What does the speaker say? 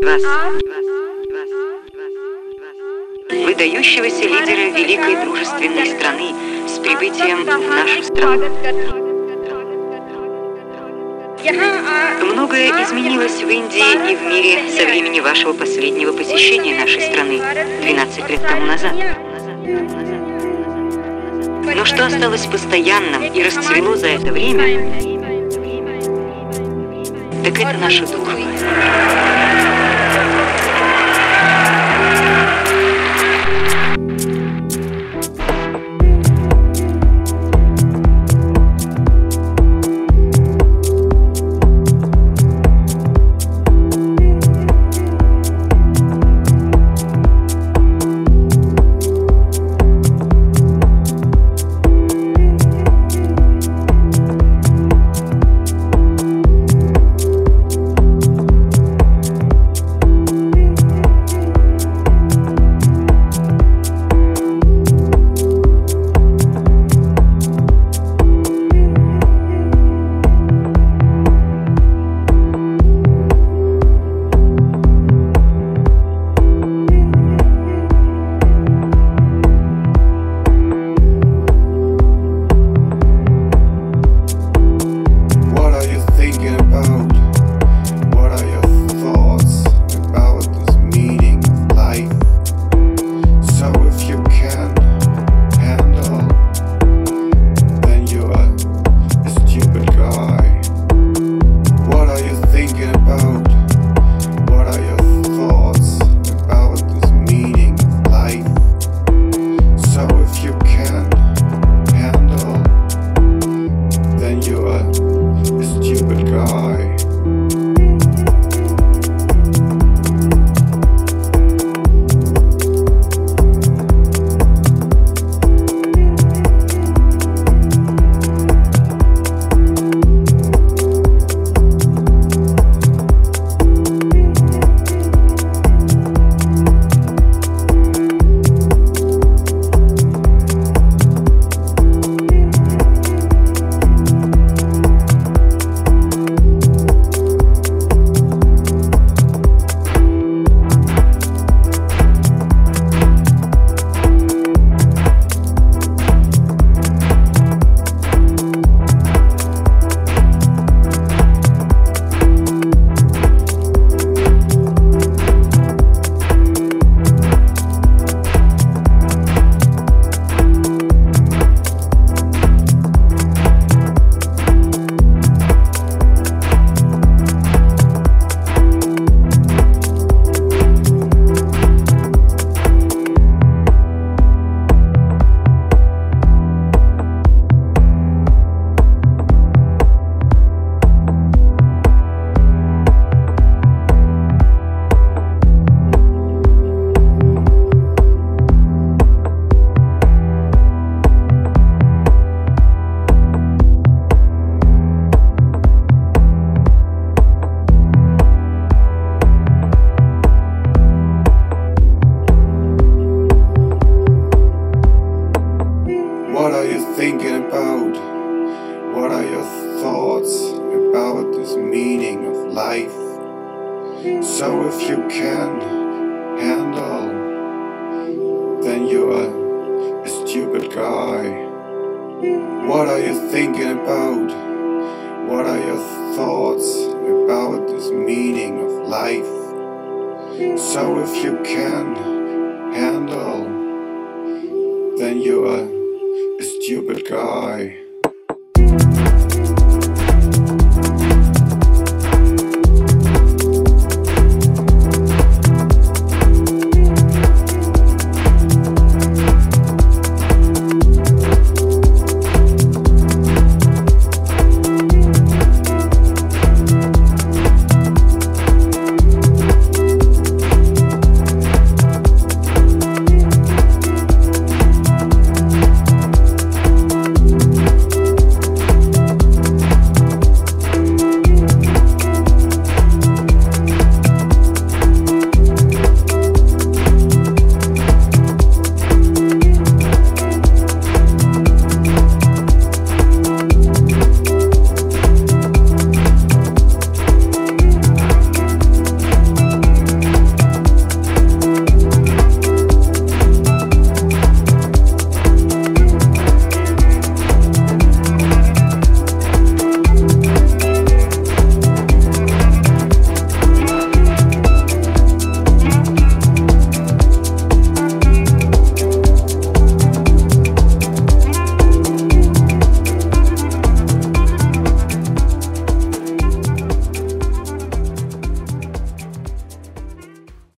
вас, выдающегося лидера великой дружественной страны с прибытием в нашу страну. Многое изменилось в Индии и в мире со времени вашего последнего посещения нашей страны 12 лет тому назад. Но что осталось постоянным и расцвело за это время, так это наша дружба. What are you thinking about? What are your thoughts about this meaning of life? So if you can handle, then you're a stupid guy. What are you thinking about? What are your thoughts about this meaning of life? So if you can handle, then you're a stupid guy.